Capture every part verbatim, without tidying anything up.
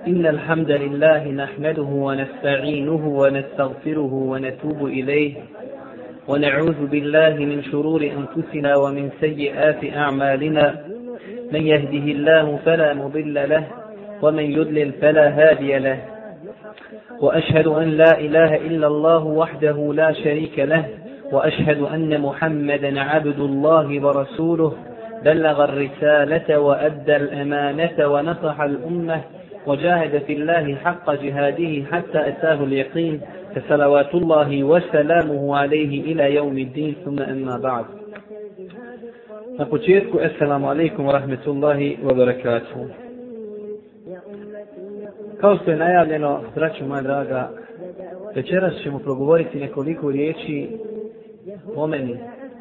إن الحمد لله نحمده ونستعينه ونستغفره ونتوب إليه ونعوذ بالله من شرور أنفسنا ومن سيئات أعمالنا من يهده الله فلا مضل له ومن يضلل فلا هادي له وأشهد أن لا إله إلا الله وحده لا شريك له وأشهد أن محمدا عبد الله ورسوله بلغ الرسالة وأدى الأمانة ونصح الأمة وجاهد في الله حق جهاده حتى أتاه اليقين فصلوات الله وسلامه عليه إلى يوم الدين ثم أما بعد. Na početku, assalamu alaikum wa rahmetullahi wa barakatuhu. Kao što je najavljeno, braćo moja draga, večeras ćemo progovoriti nekoliko riječi o meni,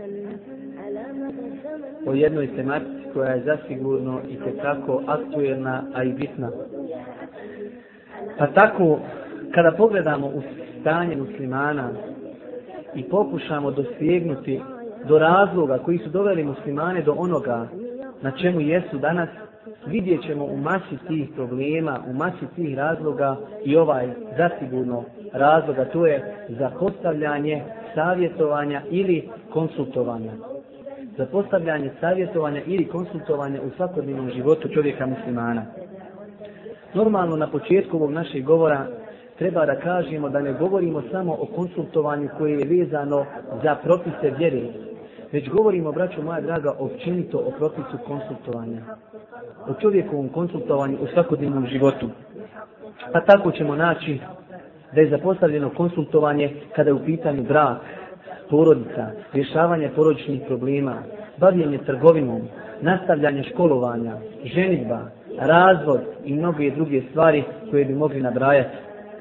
o jednoj tematici koja je zasigurno i tekako aktuelna, a i bitna. Pa tako, kada pogledamo u stanje muslimana i pokušamo dosegnuti do razloga koji su doveli muslimane do onoga na čemu jesu danas, vidjet ćemo u masi tih problema, u masi tih razloga i ovaj zasigurno razloga, to je zapostavljanje savjetovanja ili konsultovanja. Zapostavljanje savjetovanja ili konsultovanja u svakodnevnom životu čovjeka muslimana. Normalno na početku ovog našeg govora treba da kažemo da ne govorimo samo o konsultovanju koje je vezano za propise vjere, već govorimo, braćo moja draga, općenito o propisu konsultovanja, o čovjekovom konsultovanju u svakodnevnom životu. Pa tako ćemo naći da je zapostavljeno konsultovanje kada je u pitanju brak, porodica, rješavanje porodičnih problema, bavljenje trgovinom, nastavljanje školovanja, ženidba, razvod i mnoge druge stvari koje bi mogli nabrajati.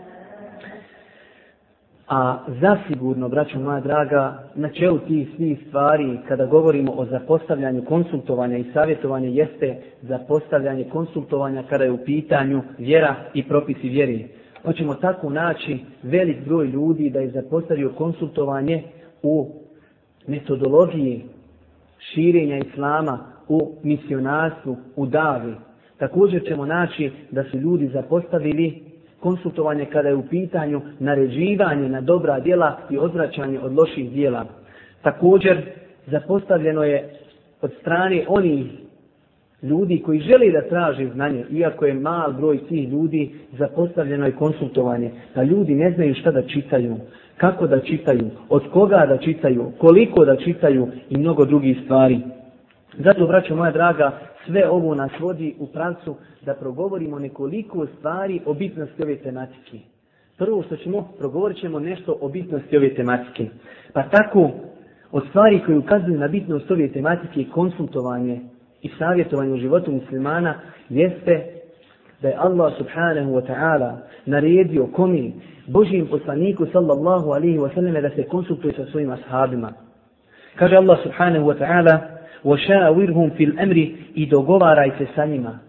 A zasigurno, braćo moja draga, na čelu tih svih stvari, kada govorimo o zapostavljanju konsultovanja i savjetovanja, jeste zapostavljanje konsultovanja kada je u pitanju vjera i propisi vjere. Hoćemo tako naći velik broj ljudi da je zapostavio konsultovanje u metodologiji širenja islama, u misionarstvu, u davi. Također ćemo naći da su ljudi zapostavili konsultovanje kada je u pitanju naređivanje na dobra djela i odvraćanje od loših djela. Također zapostavljeno je od strane onih ljudi koji žele da traže znanje, iako je mal broj tih ljudi, zapostavljeno je konsultovanje. Da ljudi ne znaju šta da čitaju, kako da čitaju, od koga da čitaju, koliko da čitaju i mnogo drugih stvari. Zato, braćo moja draga, sve ovo nas vodi u pravcu da progovorimo nekoliko stvari o bitnosti ove tematike. Prvo što ćemo, progovorit ćemo nešto o bitnosti ove tematike. Pa tako, od stvari koje ukazuju na bitnost ove tematike, konsultovanje i savjetovanje u životu muslimana, jeste da je Allah subhanahu wa ta'ala naredio komi Božijem poslaniku sallallahu alaihi wa sallam da se konsultuje sa svojim ashabima. Kaže Allah subhanahu wa ta'ala: وَشَاوِرْهُمْ فِي الْأَمْرِ i dogovaraj se sa njima.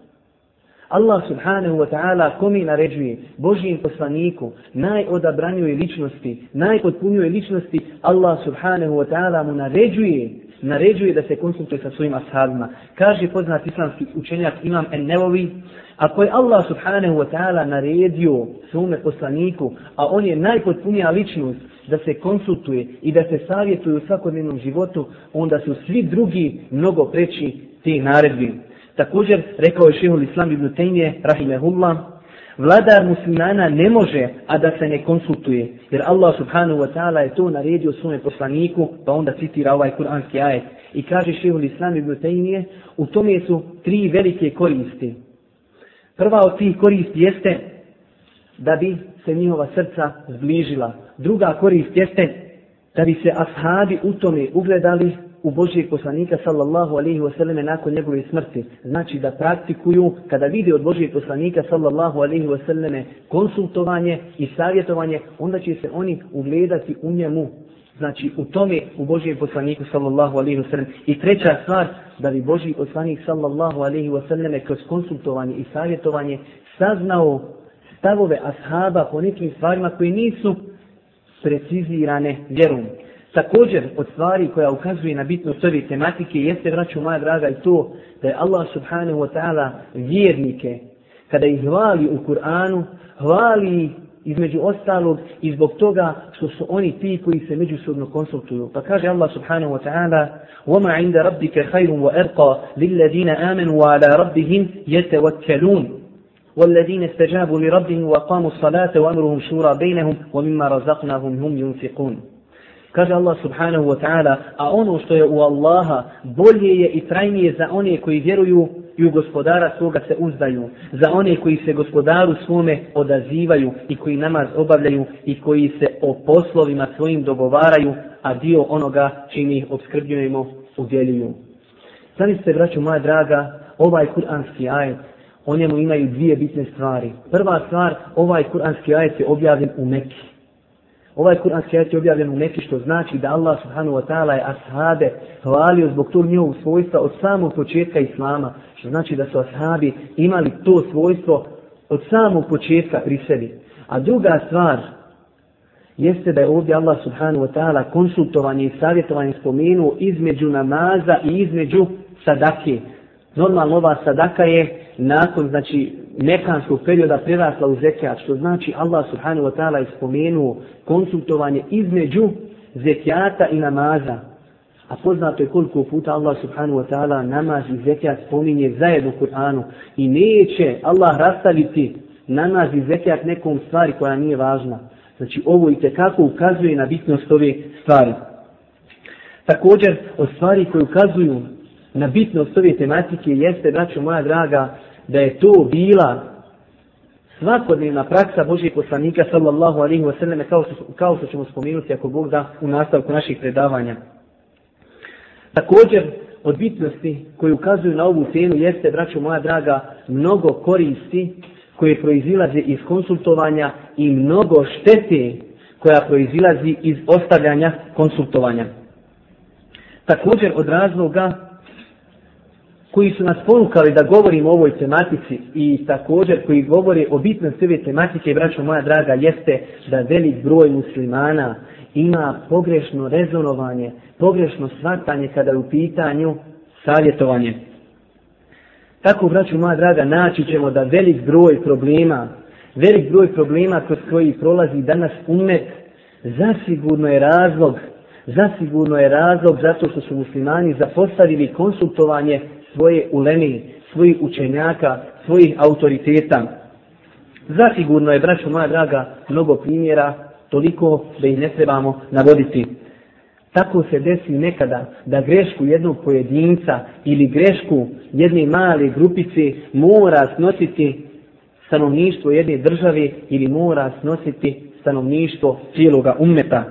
Allah subhanahu wa ta'ala komi naređuje Božijem poslaniku, najodabranjuje ličnosti, najpotpunjuje ličnosti, Allah subhanahu wa ta'ala mu naređuje, naređuje da se konsultuje sa svojim ashabima. Kaže poznat islamski učenjak Imam En-Nevovi, ako je Allah subhanahu wa ta'ala naredio svome poslaniku, a on je najpotpunija ličnost, da se konsultuje i da se savjetuje u svakodnevnom životu, onda su svi drugi mnogo preći te naredbi. Također, rekao je šejhul Islam ibn Tejmije, rahimehullah, vladar muslimana ne može, a da se ne konsultuje, jer Allah subhanahu wa ta'ala je to naredio svome poslaniku, pa onda citira ovaj kuranski ajet. I kaže šejhul Islam ibn Tejmije, u tome su tri velike koristi. Prva od tih koristi jeste da bi se njihova srca zbližila. Druga korist jeste da bi se ashabi u tome ugledali u Božijeg poslanika sallallahu alaihi wa sallam nakon njegove smrti. Znači da praktikuju, kada vide od Božijeg poslanika sallallahu alaihi wa sallam konsultovanje i savjetovanje, onda će se oni ugledati u njemu. Znači u tome u Božijem poslaniku sallallahu alaihi wa sallam. I treća stvar, da bi Božji poslanik sallallahu alaihi wa sallam kroz konsultovanje i savjetovanje saznao stavove ashaba po nekim stvarima koji nisu precizirane vjerom. Također, od stvari koja ukazuje na bitnost ove tematike jeste, braćo moja draga, i to da je Allah subhanahu wa ta'ala vjernike kada ih hvali u Kur'anu, hvali između ostalog i zbog toga što su oni ti koji se međusobno konsultuju. Pa kaže Allah subhanahu wa ta'ala: وَمَا عِنْدَ رَبِّكَ خَيْرٌ وَأَرْقَى لِلَّذِينَ آمَنُوا وَعَلَى رَبِّهِمْ يَتَوَكَّلُونَ وَالَّذِينَ اسْتَجَابُوا لِرَبِّهِمْ وَأَقَامُوا الصَّلَاةَ وَأَمْرُهُمْ شُورَى بَيْنَهُمْ وَمِمَّا رَزَقْنَاهُمْ هُمْ يُنْفِقُونَ. Kaže Allah subhanahu wa ta'ala, a ono što je u Allaha bolje je i trajnije za one koji vjeruju i u gospodara svoga se uzdaju, za one koji se gospodaru svome odazivaju i koji namaz obavljaju i koji se o poslovima svojim dogovaraju, a dio onoga čim ih opskrbljujemo udjeljuju. Zamislite, braćo moja draga, ovaj kuranski ajet, o njemu imaju dvije bitne stvari. Prva stvar, ovaj kuranski ajet je objavljen u Mekki. Ovaj kuranski ajet je objavljen u Mekki, što znači da Allah subhanahu wa ta'ala je ashabe hvalio zbog tog njihovog svojstva od samog početka Islama, što znači da su ashabi imali to svojstvo od samog početka pri sebi. A druga stvar jeste da je ovdje Allah subhanahu wa ta'ala konsultovanje i savjetovanje spomenuo između namaza i između sadake. Normalno ova sadaka je nakon, znači, mekanskog perioda prerasla u zekijat, što znači Allah subhanahu wa ta'ala je spomenuo konsultovanje između zekijata i namaza. A poznato je koliko puta Allah subhanahu wa ta'ala namaz i zekijat spominje zajedno u Kur'anu. I neće Allah rastaviti namaz i zekijat nekom stvari koja nije važna. Znači ovo itekako ukazuje na bitnost ove stvari. Također od stvari koje ukazuju na bitnost ove tematike jeste, braćo moja draga, da je to bila svakodnevna praksa Božijeg poslanika sallallahu alejhi ve selleme, kao što, kao što ćemo spomenuti ako Bog da u nastavku naših predavanja. Također od bitnosti koje ukazuju na ovu temu jeste, braćo moja draga, mnogo koristi koje proizilaze iz konsultovanja i mnogo štete koja proizilazi iz ostavljanja konsultovanja. Također od razloga koji su nas ponukali da govorimo o ovoj tematici i također koji govore o bitnosti ove tematike, braćo moja draga, jeste da velik broj muslimana ima pogrešno rezonovanje, pogrešno shvatanje kada je u pitanju savjetovanje. Tako, braćo moja draga, naći ćemo da velik broj problema, velik broj problema kroz koji prolazi danas ummet, zasigurno je razlog, zasigurno je razlog zato što su muslimani zapostavili konsultovanje svoje uleme, svojih učenjaka, svojih autoriteta. Zasigurno je, braćo moja draga, mnogo primjera, toliko da ih ne trebamo navoditi. Tako se desi nekada da grešku jednog pojedinca ili grešku jedne male grupice mora snositi stanovništvo jedne države ili mora snositi stanovništvo cijeloga ummeta.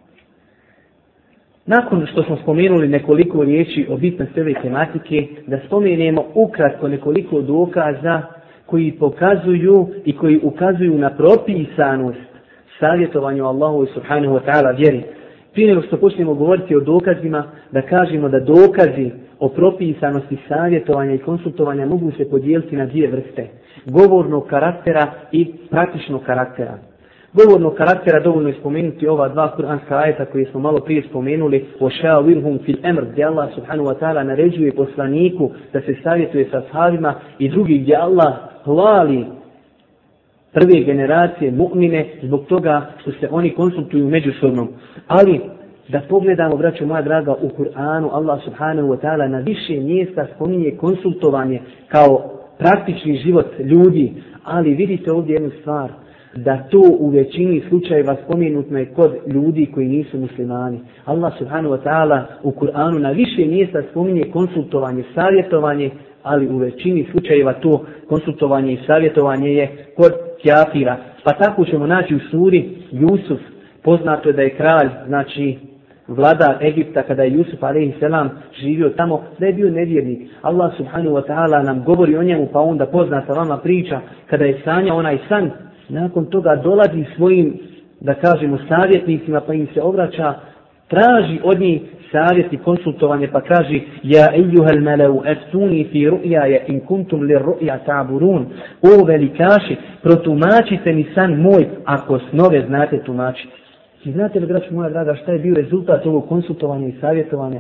Nakon što smo spomenuli nekoliko riječi o bitnosti ove tematike, da spomenemo ukratko nekoliko dokaza koji pokazuju i koji ukazuju na propisanost savjetovanju Allahu subhanahu wa ta'ala vjeri. Prije nego što počnemo govoriti o dokazima, da kažemo da dokazi o propisanosti savjetovanja i konsultovanja mogu se podijeliti na dvije vrste. Govornog karaktera i praktičnog karaktera. Govornog karaktera dovoljno je spomenuti ova dva kuranska ajeta koje smo malo prije spomenuli, o šavirhum fil emr, gdje Allah subhanahu wa ta'ala naređuje poslaniku da se savjetuje sa ashabima, i drugi gdje Allah hvali prve generacije mu'mine zbog toga što se oni konsultuju međusobno. Ali da pogledamo, braćo moja draga, u Kur'anu Allah subhanahu wa ta'ala na više mjesta spominje konsultovanje kao praktični život ljudi. Ali vidite ovdje jednu stvar, da to u većini slučajeva spomenutno je kod ljudi koji nisu muslimani. Allah subhanahu wa ta'ala u Kur'anu na više mjesta spominje konsultovanje, savjetovanje, ali u većini slučajeva to konsultovanje i savjetovanje je kod kafira. Pa tako ćemo naći u suri Jusuf, poznato je da je kralj, znači vladar Egipta, kada je Jusuf alejhi selam živio tamo, da je bio nevjernik. Allah subhanahu wa ta'ala nam govori o njemu, pa onda poznata vama priča, kada je sanjao onaj san, nakon toga dolazi svojim, da kažemo, savjetnicima, pa im se obraća, traži od njih savjet i konsultovanje, pa kaže: Ja ejuhel meleu eftuni fi ru'jaje in kuntum li ru'ja ta'burun. O velikaši, protumačite mi san moj ako snove znate tumačiti. I znate li, braćo moja draga, šta je bio rezultat ovog konsultovanja i savjetovanja?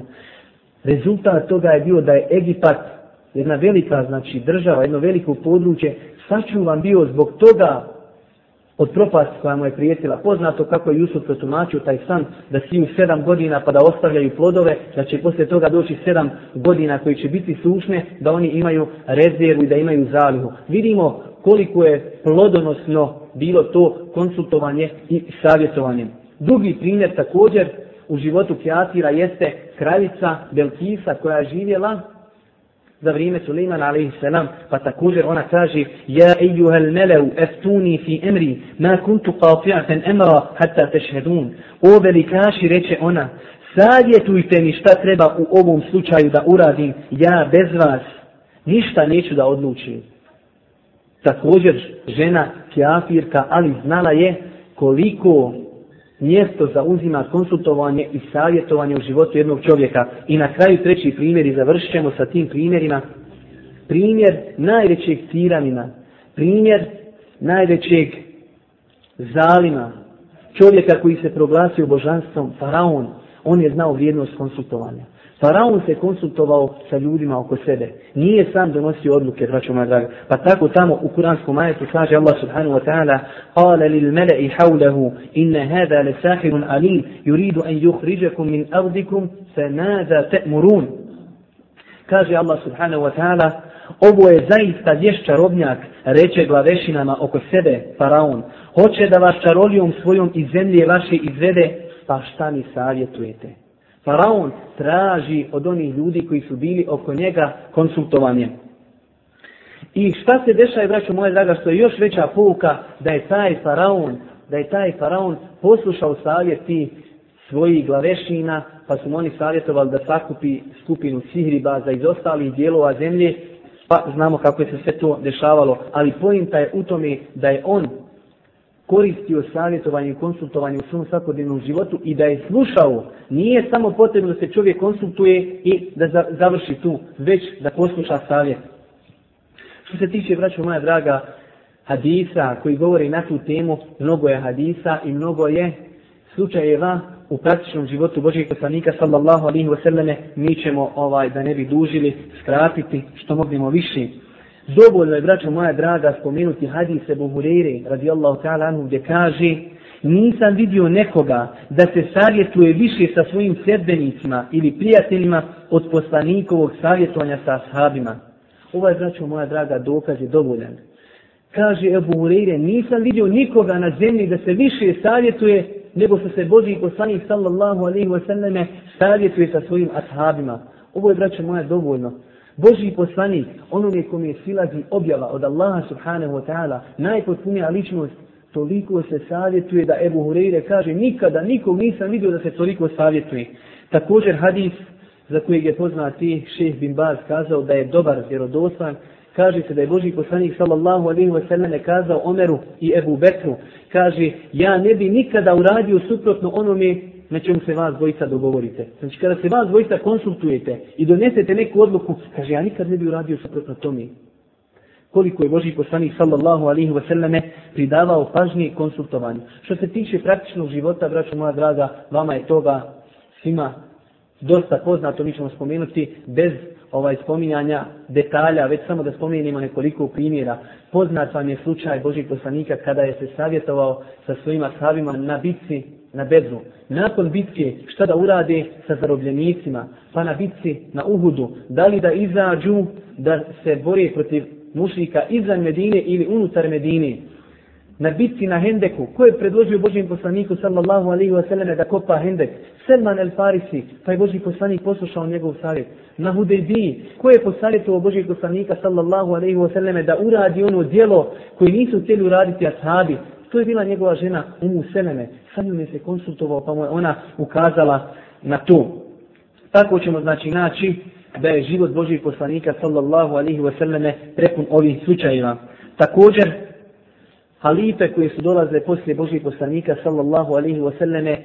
Rezultat toga je bio da je Egipat, jedna velika, znači država, jedno veliko područje, sačuvan bio zbog toga od propasti koja mu je prijetila. Poznato kako je Jusuf protumačio taj san da siju sedam godina pa da ostavljaju plodove, da će poslije toga doći sedam godina koji će biti sušne, da oni imaju rezervu i da imaju zalihu. Vidimo koliko je plodonosno bilo to konsultovanje i savjetovanje. Drugi primjer također u životu Kjasira jeste kraljica Belkisa koja je živjela za vrijeme Sulejmana alejhiselam, pa također ona kaže: Ja ejuhel meleu eftuni fi emri ma kuntu qati'atan amra hatta tashhadun. O velikaši, reče ona, savjetujte mi šta treba u ovom slučaju da uradim, ja bez vas ništa neću da odlučim. Također žena kafirka, ali znala je koliko mjesto zauzima konsultovanje i savjetovanje u životu jednog čovjeka. I na kraju treći primjer, i završit ćemo sa tim primjerima. Primjer najvećeg tiranina, primjer najvećeg zalima, čovjeka koji se proglasio božanstvom, Faraon. On je znao vrijednost konsultovanja. Faraon se konsultovao sa ljudima oko sebe. Nije sam donosio odluke, braćo moja draga. Pa tako tamo u kuranskom ajetu kaže Allah subhanahu wa ta'ala: "Qala lil mala'i hawlahu inna hada lasahirun alim yuridu an yukhrijakum min ardikum famāza ta'murun." Kaže Allah subhanahu wa ta'ala: ovo je zaista vješt čarobnjak, reče glavešinama oko sebe Faraon. Hoće da vas čarolijom svojom iz zemlje vaše izvede, pa šta mi savjetujete? Faraon traži od onih ljudi koji su bili oko njega konsultovanje. I šta se dešava, braćo moje draga, što je još veća pouka, da je taj Faraon, da je taj Faraon poslušao savjeti svojih glavešina, pa su mu oni savjetovali da sakupi skupinu sihribaza iz ostalih dijelova zemlje, pa znamo kako je se sve to dešavalo. Ali pointa je u tome da je on koristio savjetovanje i konsultovanje u svom svakodnevnom životu i da je slušao. Nije samo potrebno da se čovjek konsultuje i da završi tu, već da posluša savjet. Što se tiče, braćo moja draga, hadisa koji govori na tu temu, mnogo je hadisa i mnogo je slučajeva u praktičnom životu Božijeg poslanika sallallahu alejhi ve selleme. Mi ćemo, ovaj, da ne bi dužili, skratiti što mognemo više. Dovoljno je, braćo moja draga, spomenuti hadis Ebu Hureyre radijallahu ta'ala anhu gdje kaže: nisam vidio nekoga da se savjetuje više sa svojim sljedbenicima ili prijateljima od poslanikovog savjetovanja sa ashabima. Ovaj, braćo moja draga, dokaz je dovoljan. Kaže Ebu Hureyre: nisam vidio nikoga na zemlji da se više savjetuje nego što se Božji poslanik sallallahu alejhi ve selleme savjetuje sa svojim ashabima. Ovo je, braćo moja, dovoljno. Božji poslanik, onome kome silazi objava od Allaha subhanahu wa ta'ala, najpotpunija ličnost, toliko se savjetuje da Ebu Hureyre kaže: nikada nikog nisam vidio da se toliko savjetuje. Također hadis za kojeg je poznati šejh bin Baz kazao da je dobar, vjerodostan. Kaže se da je Božji poslanik sallallahu alejhi ve selleme kazao Omeru i Ebu Bekru, kaže: ja ne bi nikada uradio suprotno onome na čemu se vas dvojica dogovorite. Znači kada se vas dvojica konsultujete i donesete neku odluku, kaže: ja nikad ne bi uradio suprotno tome. Koliko je Božji poslanik sallallahu alejhi ve selleme pridavao pažnje konsultovanju. Što se tiče praktičnog života, braćo moja draga, vama je toga svima dosta poznato, mi ćemo spomenuti bez ovaj spominjanja detalja, već samo da spomenimo nekoliko primjera. Poznat vam je slučaj Božjeg poslanika kada je se savjetovao sa svojim ashabima na bitci na Bedru. Nakon bitke šta da urade sa zarobljenicima, pa na bitci na Uhudu, da li da izađu da se bore protiv mušrika izvan Medine ili unutar Medine. Na bitci na Hendeku, ko je predložio Božjem poslaniku sallallahu alejhi ve selleme da kopa Hendek? Selman el Farisi, pa je Božji poslanik poslušao njegov savjet. Na Hudejbiji, ko je posavjetovao Božjeg poslanika sallallahu alejhi ve selleme da uradi ono djelo koje nisu htjeli uraditi ashabi? To je bila njegova žena Umu Seleme. Sa njom je se konsultovao, pa mu je ona ukazala na to. Tako ćemo znači naći da je život Božjeg poslanika sallallahu alejhi ve selleme prepun ovih slučajeva. Također, halife koje su dolazile poslije Božjeg poslanika sallallahu alejhi ve selleme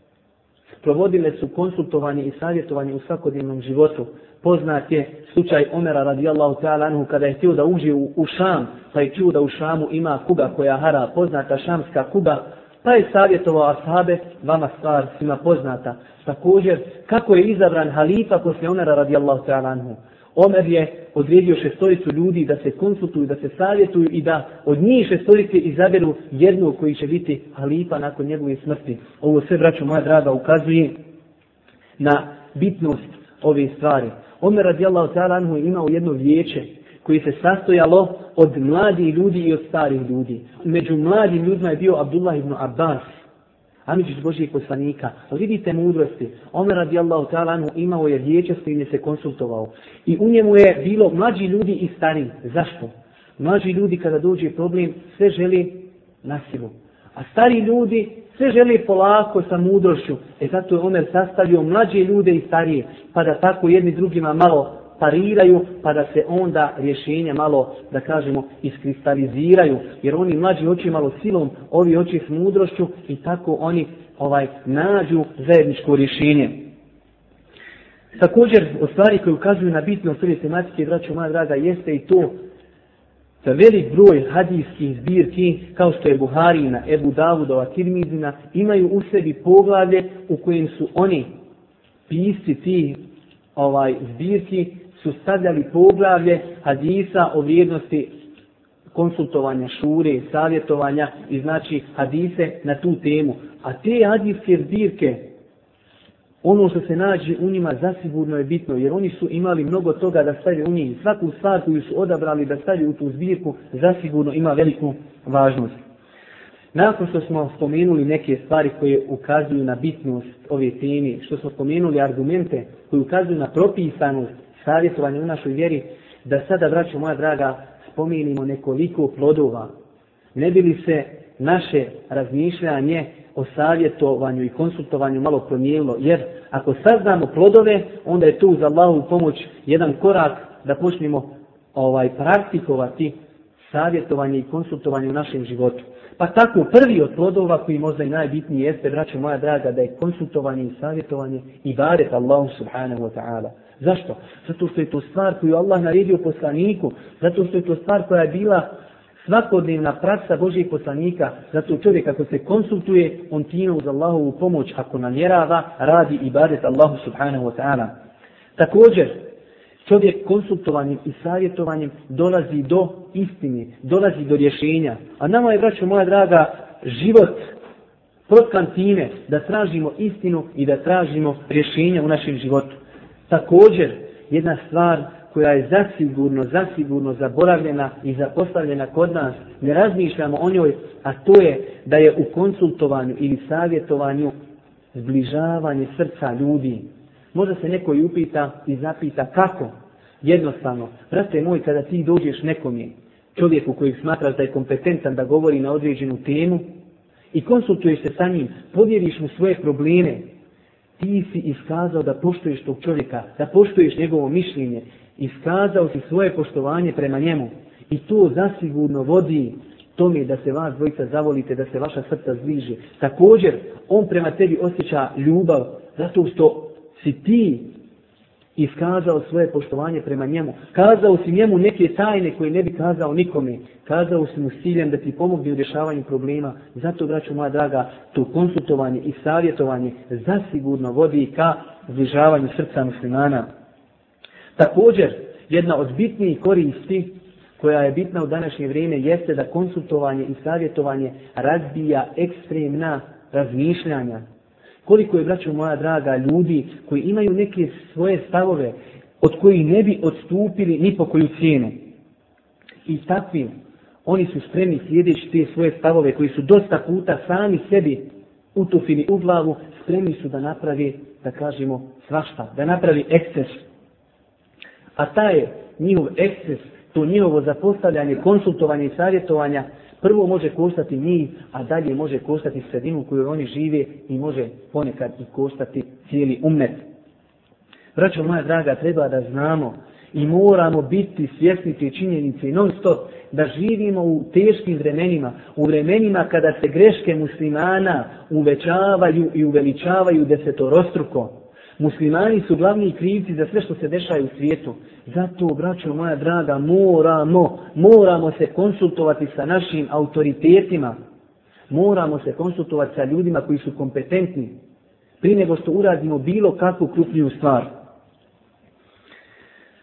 provodile su konsultovanje i savjetovanje u svakodnevnom životu. Poznat je slučaj Omera radijallahu ta'ala anhu kada je htio da uđe u, u Šam, pa je čuo da u Šamu ima kuga koja hara, poznata šamska kuga, pa je savjetovao ashabe, vama stvar svima poznata. Također, kako je izabran halifa poslije Omera radijallahu ta'ala anhu. Omer je odredio šestoricu ljudi da se konsultuju, da se savjetuju i da od njih šestorice izaberu jednog koji će biti halifa nakon njegove smrti. Ovo sve, braćo moja draga, ukazuje na bitnost ove stvari. Omer radijallahu ta'ala anhu je imao jedno vijeće koje se sastojalo od mladih ljudi i od starih ljudi. Među mladim ljudima je bio Abdullah ibn Abbas, amičić Božijeg poslanika. Vidite mudrosti. Omer radijallahu ta'ala anhu imao je vijeće s kojim je se konsultovao. I u njemu je bilo mlađi ljudi i stari. Zašto? Mlađi ljudi kada dođe problem sve želi na silu. A stari ljudi sve želi polako sa mudrošću. E zato je Omer sastavio mlađe ljude i starije. Pa da tako jedni drugima malo pariraju, pa da se onda rješenja malo, da kažemo, iskristaliziraju. Jer oni mlađi hoće malo silom, ovi hoće s mudrošću i tako oni ovaj nađu zajedničko rješenje. Također, od stvari koje ukazuju na bitnost ove tematike, braćo moja draga, jeste i to da velik broj hadijskih zbirki, kao što je Buharina, Ebu Davudova, Tirmizina, imaju u sebi poglavlje u kojem su oni, pisci ti ovaj, zbirki, su stavljali poglavlje hadisa o vrijednosti konsultovanja, šure, savjetovanja i znači hadise na tu temu. A te hadijske zbirke, ono što se nađe u njima zasigurno je bitno, jer oni su imali mnogo toga da stavljaju u njih. Svaku stvar koju su odabrali da stavljaju u tu zbirku zasigurno ima veliku važnost. Nakon što smo spomenuli neke stvari koje ukazuju na bitnost ove teme, što smo spomenuli argumente koji ukazuju na propisanost savjetovanja u našoj vjeri, da sada, braćo moja draga, spomenimo nekoliko plodova. Ne bi li se naše razmišljanje o savjetovanju i konsultovanju malo promijenilo, jer ako saznamo plodove, onda je to uz Allahovu pomoć jedan korak da počnemo ovaj, praktikovati savjetovanje i konsultovanje u našem životu. Pa tako prvi od plodova koji možda i najbitniji jeste, braćo moja draga, da je konsultovanje i savjetovanje ibadet Allahu subhanahu wa ta'ala. Zašto? Zato što je to stvar koju Allah naredio poslaniku, zato što je to stvar koja je bila svakodnevna praksa Božijeg poslanika, zato čovjek ako se konsultuje, on time uz Allahovu pomoć, ako namjerava, radi ibadet Allahu subhanahu wa ta'ala. Također, čovjek konsultovanjem i savjetovanjem dolazi do istine, dolazi do rješenja. A nama je, braćo moja draga, život protkan time da tražimo istinu i da tražimo rješenja u našem životu. Također, jedna stvar koja je zasigurno, zasigurno zaboravljena i zapostavljena kod nas, ne razmišljamo o njoj, a to je da je u konsultovanju ili savjetovanju zbližavanje srca ljudi. Možda se neko i upita i zapita kako? Jednostavno, brate moj, kada ti dođeš nekome, čovjeku kojeg smatraš da je kompetentan da govori na određenu temu i konsultuješ se sa njim, podijeliš mu svoje probleme, ti si iskazao da poštuješ tog čovjeka, da poštuješ njegovo mišljenje, iskazao si svoje poštovanje prema njemu i to zasigurno vodi tome da se vas dvojica zavolite, da se vaša srca zbliže. Također, on prema tebi osjeća ljubav zato što si ti iskazao svoje poštovanje prema njemu. Kazao si njemu neke tajne koje ne bi kazao nikome. Kazao si mu s ciljem da ti pomogne u rješavanju problema. Zato, braćo moja draga, to konsultovanje i savjetovanje zasigurno vodi ka zbližavanju srca muslimana. Također, jedna od bitnijih koristi koja je bitna u današnje vrijeme jeste da konsultovanje i savjetovanje razbija ekstremna razmišljanja. Koliko je, braćo moja draga, ljudi koji imaju neke svoje stavove od kojih ne bi odstupili ni po koju cijenu. I takvim oni su spremni slijedeći te svoje stavove koji su dosta puta sami sebi utufili u glavu, spremni su da napravi, da kažemo, svašta, da napravi eksces. A taj njihov eksces, to njihovo zapostavljanje, konsultovanje i savjetovanja, prvo može koštati njih, a dalje može koštati sredinu u kojoj oni žive i može ponekad i koštati cijeli ummet. Braćo moja draga, treba da znamo i moramo biti svjesni te činjenice non stop da živimo u teškim vremenima, u vremenima kada se greške muslimana uvećavaju i uveličavaju desetorostruko. Muslimani su glavni krivci za sve što se dešava u svijetu. Zato, braćo moja draga, moramo, moramo se konsultovati sa našim autoritetima. Moramo se konsultovati sa ljudima koji su kompetentni. Prije nego što uradimo bilo kakvu krupniju stvar.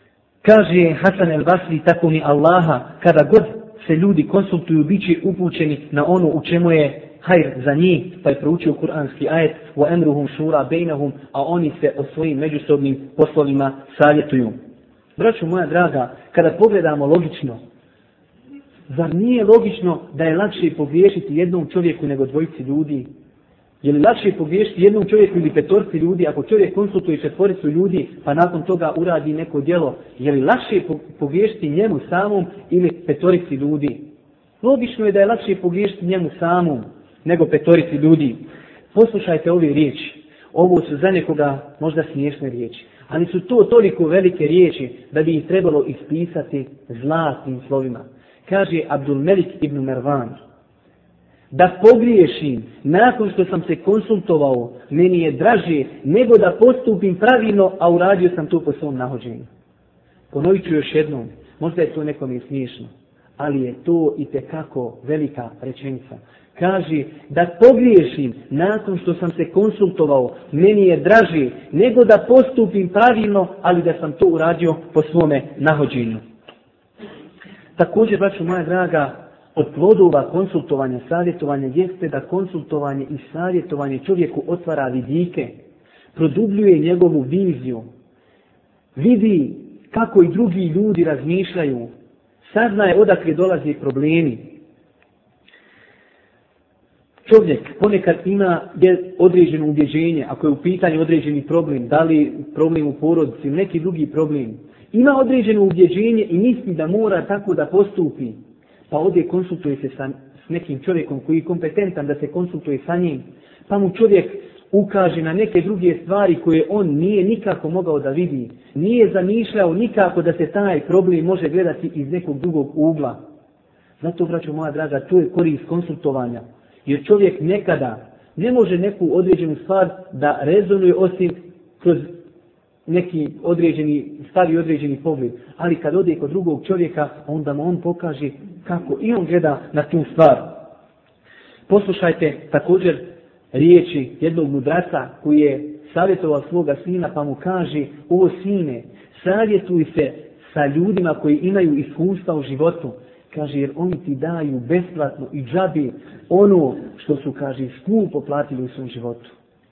Kaže Hasan el Basri, tako mi Allaha, kada god se ljudi konsultuju, bit će upućeni na ono u čemu je hajr za njih, pa je proučio kuranski ajet wa emruhum šura bejnahum, a oni se o svojim međusobnim poslovima savjetuju. Braćo moja draga, kada pogledamo logično, zar nije logično da je lakše pogriješiti jednom čovjeku nego dvojici ljudi? Je li lakše pogriješiti jednom čovjeku ili petorci ljudi, ako čovjek konsultuje četvoricu ljudi, pa nakon toga uradi neko djelo, je li lakše pogriješiti njemu samom ili petorici ljudi? Logično je da je lakše pogriješiti njemu samom nego petorici ljudi. Poslušajte ove riječi. Ovo su za nekoga možda smiješne riječi, ali su to toliko velike riječi da bi ih trebalo ispisati zlatnim slovima. Kaže Abdul Melik ibn Mervan, da pogriješim nakon što sam se konsultovao, meni je draže nego da postupim pravilno, a uradio sam to po svom nahođenju. Ponovit ću još jednom, možda je to nekom smiješno, ali je to itekako velika rečenica. Kaže, da pogriješim nakon što sam se konsultovao, meni je draže nego da postupim pravilno, ali da sam to uradio po svome nahođenju. Također, braćo moja draga, od plodova konsultovanja, savjetovanja jeste da konsultovanje i savjetovanje čovjeku otvara vidike, produbljuje njegovu viziju, vidi kako i drugi ljudi razmišljaju, saznaje odakle dolaze problemi. Čovjek ponekad ima određeno ubjeđenje, ako je u pitanju određeni problem, da li problem u porodici ili neki drugi problem, ima određeno ubjeđenje i misli da mora tako da postupi, pa ovdje konsultuje se sa, s nekim čovjekom koji je kompetentan da se konsultuje sa njim, pa mu čovjek ukaže na neke druge stvari koje on nije nikako mogao da vidi, nije zamišljao nikako da se taj problem može gledati iz nekog drugog ugla. Zato, braćo moja draga, to je korist konsultovanja. Jer čovjek nekada ne može neku određenu stvar da rezonuje osim kroz neki određeni, stavi određeni pogled. Ali kad ode kod drugog čovjeka, onda mu on pokaže kako i on gleda na tu stvar. Poslušajte također riječi jednog mudraca koji je savjetovao svoga sina, pa mu kaže: o sine, savjetuj se sa ljudima koji imaju iskustva u životu. Kaže, jer oni ti daju besplatno i džabi ono što su, kaže, skupo platili u svom životu.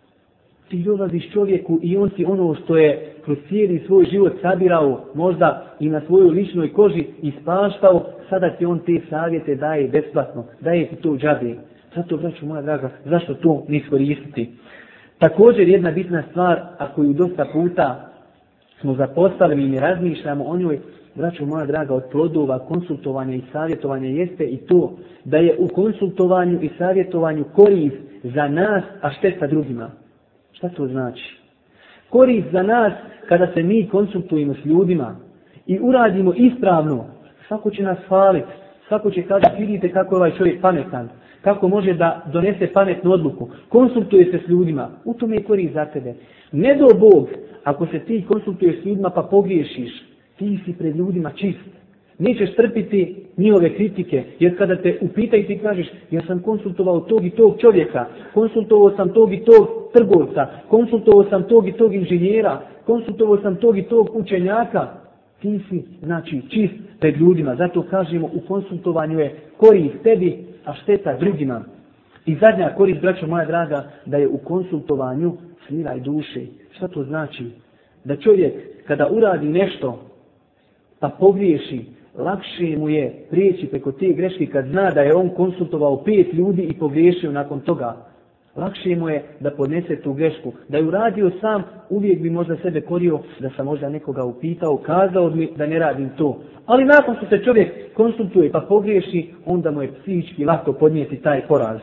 Ti dolaziš čovjeku i on ti ono što je kroz cijeli svoj život sabirao, možda i na svojoj ličnoj koži ispaštao, sada ti on te savjete daje besplatno, daje ti to džabi. Zato, braćo moja draga, zašto to ne iskoristiti? Također jedna bitna stvar, a koju dosta puta smo zapostavili i ne razmišljamo o njoj, braćo moja draga, od plodova konsultovanja i savjetovanja jeste i to da je u konsultovanju i savjetovanju korist za nas, a šteta drugima. Šta to znači? Korist za nas kada se mi konsultujemo s ljudima i uradimo ispravno, svako će nas hvaliti, svako će kazati: vidite kako je ovaj čovjek pametan, kako može da donese pametnu odluku, konsultuje se s ljudima, u tome je korist za tebe. Ne do Bog, ako se ti konsultuješ s ljudima pa pogriješiš, ti si pred ljudima čist. Nećeš trpiti njihove kritike, jer kada te upitaju ti kažeš: ja sam konsultovao tog i tog čovjeka, konsultovao sam tog i tog trgovca, konsultovao sam tog i tog inženjera, konsultovao sam tog i tog učenjaka. Ti si, znači, čist pred ljudima. Zato kažemo, u konsultovanju je korist tebi, a šteta drugima. I zadnja korist, braćo moja draga, da je u konsultovanju smiraj duše. Šta to znači? Da čovjek kada uradi nešto pa pogriješi, lakše mu je prijeći preko te greške kad zna da je on konsultovao pet ljudi i pogriješio nakon toga. Lakše mu je da podnese tu grešku. Da je uradio sam, uvijek bi možda sebe korio da sam možda nekoga upitao, kazao mi da ne radim to. Ali nakon što se čovjek konsultuje pa pogriješi, onda mu je psihički lako podnijeti taj poraz.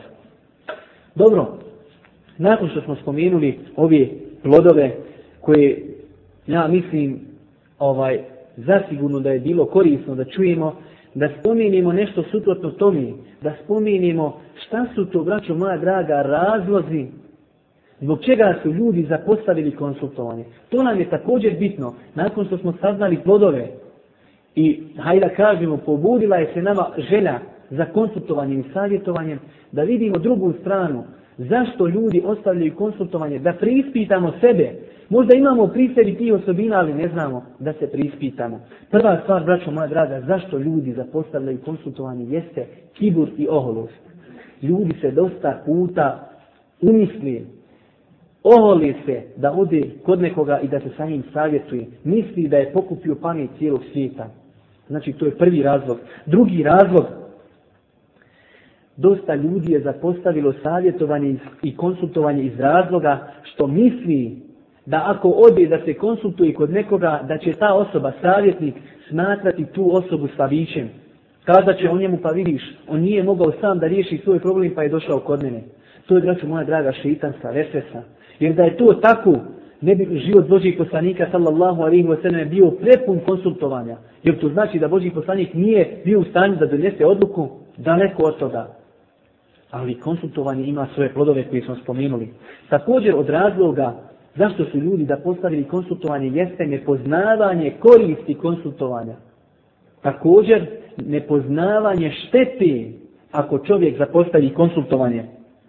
Dobro, nakon što smo spomenuli ove plodove koje ja mislim ovaj zasigurno da je bilo korisno da čujemo, da spomenemo nešto suprotno tome, da spomenemo šta su to, braćo moja draga, razlozi zbog čega su ljudi zapostavili konsultovanje. To nam je također bitno, nakon što smo saznali plodove i, hajde da kažemo, pobudila je se nama želja za konsultovanjem i savjetovanjem, da vidimo drugu stranu, zašto ljudi ostavljaju konsultovanje, da preispitamo sebe, Možda imamo pri sebi tih osobina, ali ne znamo da se preispitamo. Prva stvar, braćo moja draga, zašto ljudi zapostavljaju konsultovanje jeste kibur i oholost. Ljudi se dosta puta umisli, oholi se da ode kod nekoga i da se sa njim savjetuje. Misli da je pokupio pamet cijelog svijeta. Znači, to je prvi razlog. Drugi razlog, dosta ljudi je zapostavilo savjetovanje i konsultovanje iz razloga što misli da ako ode da se konsultuje kod nekoga, da će ta osoba, savjetnik, smatrati tu osobu slabićem. Kazat će o njemu, pa vidiš, on nije mogao sam da riješi svoj problem pa je došao kod mene. To je, braćo moja draga, šeitanska vesvesa. Jer da je to tako, ne bi život Božjih poslanika sallallahu alejhi ve sellem bio prepun konsultovanja. Jer to znači da Božji poslanik nije bio u stanju da donese odluku, daleko od toga. Ali konsultovanje ima svoje plodove koje smo spomenuli. Također od razloga zašto su ljudi da postavili konsultovanje jeste nepoznavanje koristi konsultovanja. Također nepoznavanje štete ako čovjek zapostavi konsultovanje.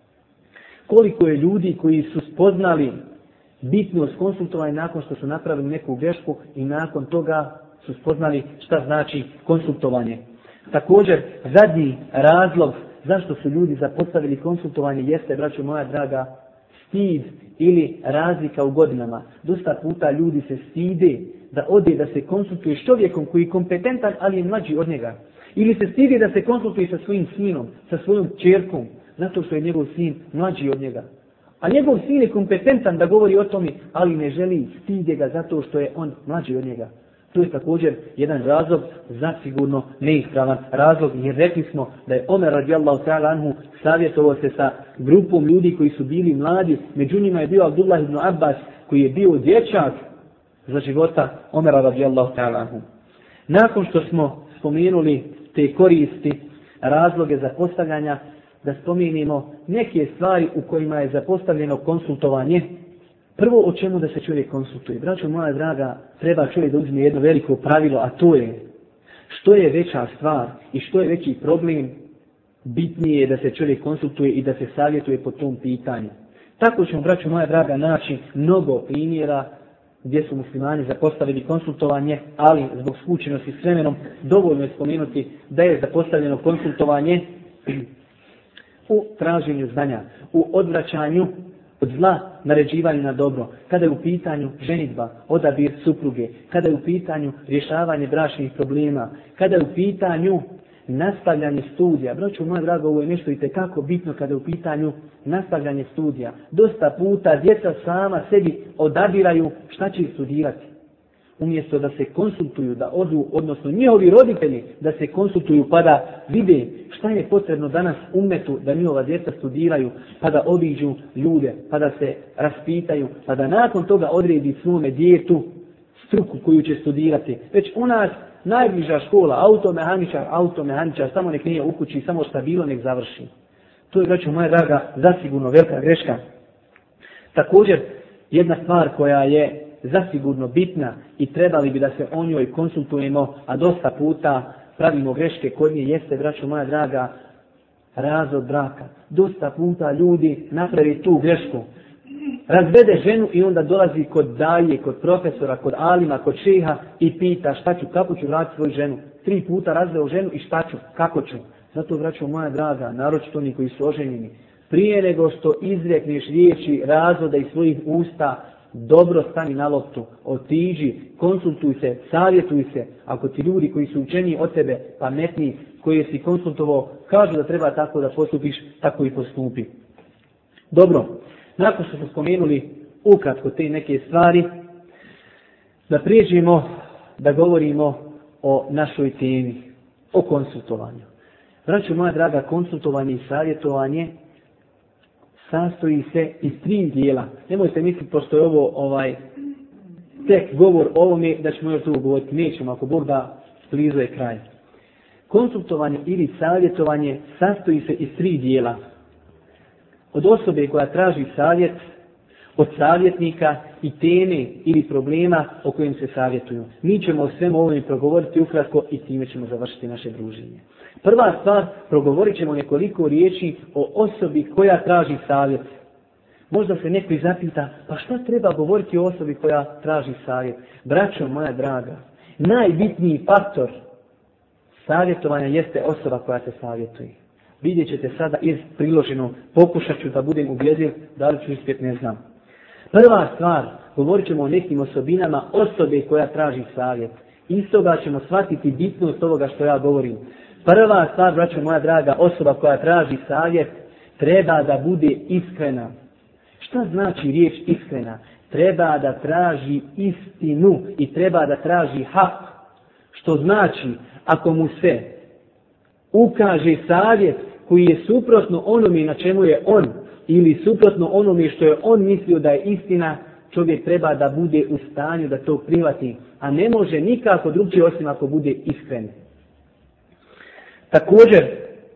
Koliko je ljudi koji su spoznali bitnost konsultovanja nakon što su napravili neku grešku i nakon toga su spoznali šta znači konsultovanje. Također zadnji razlog zašto su ljudi zapostavili konsultovanje jeste, braćo moja draga, stid ili razlika u godinama. Dosta puta ljudi se stide da ode da se konsultuje s čovjekom koji je kompetentan, ali je mlađi od njega. Ili se stide da se konsultuje sa svojim sinom, sa svojom ćerkom, zato što je njegov sin mlađi od njega. A njegov sin je kompetentan da govori o tome, ali ne želi, stide ga zato što je on mlađi od njega. To je također jedan razlog, zasigurno neispravan razlog, jer rekli smo da je Omer radijallahu ta'ala anhu savjetovao se sa grupom ljudi koji su bili mladi, među njima je bio Abdullah ibn Abbas koji je bio dječak za života Omera radijallahu ta'ala anhu. Nakon što smo spomenuli te koristi, razloge za postavljanja, da spomenimo neke stvari u kojima je zapostavljeno konsultovanje. Prvo, o čemu da se čovjek konsultuje. Braćo moja draga, treba čovjek da uzme jedno veliko pravilo, a to je što je veća stvar i što je veći problem, bitnije je da se čovjek konsultuje i da se savjetuje po tom pitanju. Tako ćemo, braćo moja draga, naći mnogo primjera gdje su muslimani zapostavili konsultovanje, ali zbog skučenosti s vremenom dovoljno je spomenuti da je zapostavljeno konsultovanje u traženju znanja, u odvraćanju od zla, naređivanju na dobro, kada je u pitanju ženidba, odabir supruge, kada je u pitanju rješavanje bračnih problema, kada je u pitanju nastavljanje studija. Braćo moja draga, ovo je nešto itekako bitno kada je u pitanju nastavljanje studija. Dosta puta djeca sama sebi odabiraju šta će studirati. Umjesto da se konsultuju, da odu, odnosno njihovi roditelji da se konsultuju pa da vide šta je potrebno danas ummetu da njihova djeca studiraju, pa da obiđu ljude, pa da se raspitaju, pa da nakon toga odredi svome djetu struku koju će studirati. Već u nas najbliža škola, automehaničar, automehaničar, samo nek nije u kući, samo stabilo nek završi. To je, braćo moja draga, zasigurno velika greška. Također, jedna stvar koja je zasigurno bitna i trebali bi da se o njoj konsultujemo, a dosta puta pravimo greške kod nje jeste, braćo moja draga, razvod braka. Dosta puta ljudi napravi tu grešku. Razvede ženu i onda dolazi kod daje, kod profesora, kod alima, kod šeha i pita šta ću, kako ću vratiti svoju ženu. Tri puta razveo ženu i šta ću, kako ću. Zato, braćo moja draga, naročito oni koji su oženjeni, prije nego što izrekneš riječi razvoda iz svojih usta, dobro stani na loptu, otiđi, konsultuj se, savjetuj se. Ako ti ljudi koji su učeni od tebe, pametniji, koji si konsultovao, kažu da treba tako da postupiš, tako i postupi. Dobro, nakon što smo spomenuli ukratko te neke stvari, da prijeđemo da govorimo o našoj temi, o konsultovanju. Braćo moja draga, konsultovanje i savjetovanje sastoji se iz tri dijela. Nemojte misliti, pošto je ovo ovaj, tek govor o ovome, da ćemo još tu govoriti. Nećemo, ako Bog da, blizu je kraj. Konsultovanje ili savjetovanje sastoji se iz tri dijela. Od osobe koja traži savjet, od savjetnika i teme ili problema o kojim se savjetuju. Mi ćemo o svemu ovome progovoriti ukratko i time ćemo završiti naše druženje. Prva stvar, progovorit ćemo nekoliko riječi o osobi koja traži savjet. Možda se neko i zapita, pa šta treba govoriti o osobi koja traži savjet? Braćo moja draga, najbitniji faktor savjetovanja jeste osoba koja se savjetuje. Vidjet ćete sada iz priloženog, pokušat ću da budem uvjerljiv, da li ću uspjet ne znam. Prva stvar, govorit ćemo o nekim osobinama osobe koja traži savjet. Iz toga ćemo shvatiti bitnost ovoga što ja govorim. Prva stvar, braćo moja draga, osoba koja traži savjet treba da bude iskrena. Šta znači riječ iskrena? Treba da traži istinu i treba da traži hak. Što znači, ako mu se ukaže savjet koji je suprotno onome na čemu je on ili suprotno onome što je on mislio da je istina, čovjek treba da bude u stanju da to prihvati, a ne može nikako drugčije osim ako bude iskren. Također,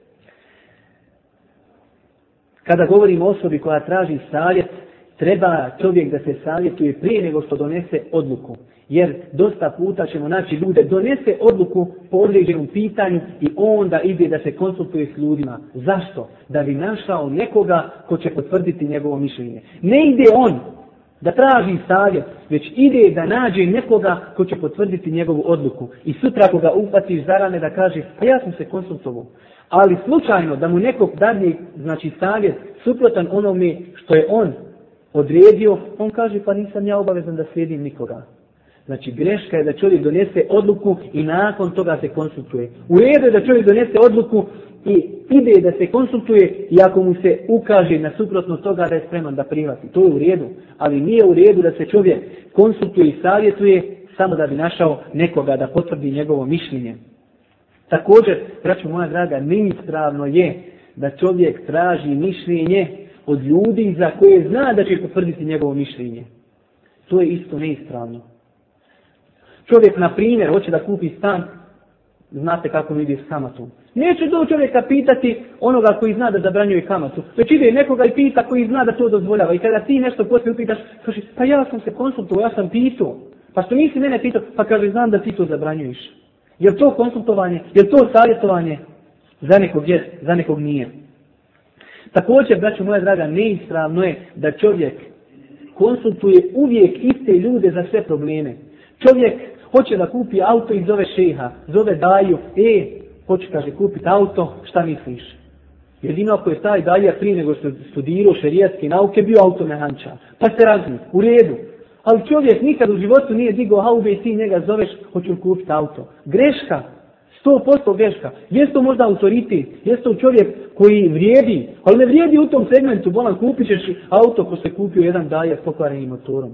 kada govorimo o osobi koja traži savjet, treba čovjek da se savjetuje prije nego što donese odluku. Jer dosta puta ćemo naći ljude, donese odluku po određenom pitanju i onda ide da se konsultuje s ljudima. Zašto? Da bi našao nekoga ko će potvrditi njegovo mišljenje. Ne ide on da traži savjet, već ide da nađe nekoga ko će potvrditi njegovu odluku. I sutra ako ga uhvatiš za rame da kaže, pa ja sam se konsultovao. Ali slučajno da mu nekog dadne, znači savjet, suprotan onome što je on odredio, on kaže, pa nisam ja obavezan da slijedim nikoga. Znači greška je da čovjek donese odluku i nakon toga se konsultuje. U redu je da čovjek donese odluku i ide da se konsultuje i ako mu se ukaže na suprotno toga da je spreman da prihvati. To je u redu, ali nije u redu da se čovjek konsultuje i savjetuje samo da bi našao nekoga da potvrdi njegovo mišljenje. Također, braćo moja draga, neispravno je da čovjek traži mišljenje od ljudi za koje zna da će potvrditi njegovo mišljenje. To je isto neispravno. Čovjek, na primjer, hoće da kupi stan, znate kako mu ide s kamatom. Neće do čovjeka pitati onoga koji zna da zabranjuje kamatu, već ide nekoga i pita koji zna da to dozvoljava. I kada ti nešto poslije upitaš, kaže, pa ja sam se konsultovao, ja sam pitao. Pa što nisi mene pitao, pa kaže, znam da ti to zabranjuješ. Je li to konsultovanje, je li to savjetovanje? Za nekog je, za nekog nije. Također, braćo moja draga, neispravno je da čovjek konsultuje uvijek iste ljude za sve probleme. Čovjek hoće da kupi auto i zove šeha, zove daju, e, hoće, kaže, kupiti auto, šta misliš? Jedino ako je taj daja prije nego što studirao šerijatske nauke, bio automehančar. Pa se razmi, u redu. Ali čovjek nikad u životu nije digao haube i ti njega zoveš, hoću kupiti auto. Greška, sto posto greška. Jeste to možda autoritet, jeste to čovjek koji vrijedi, ali ne vrijedi u tom segmentu, bolan, kupit ćeš auto ko se kupio jedan daja s pokvarenim motorom.